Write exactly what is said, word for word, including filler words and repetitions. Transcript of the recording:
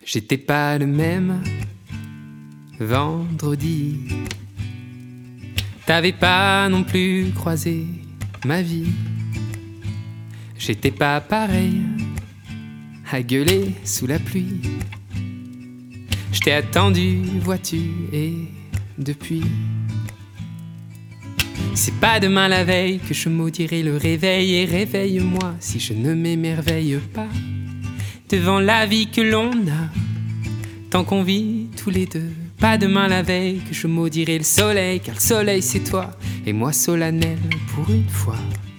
J'étais pas le même vendredi. T'avais pas non plus croisé ma vie. J'étais pas pareil à gueuler sous la pluie. Je t'ai attendu, vois-tu, et depuis, c'est pas demain la veille que je maudirai le réveil. Et réveille-moi si je ne m'émerveille pas devant la vie que l'on a, tant qu'on vit tous les deux. Pas demain la veille que je maudirai le soleil, car le soleil c'est toi, et moi solennel pour une fois.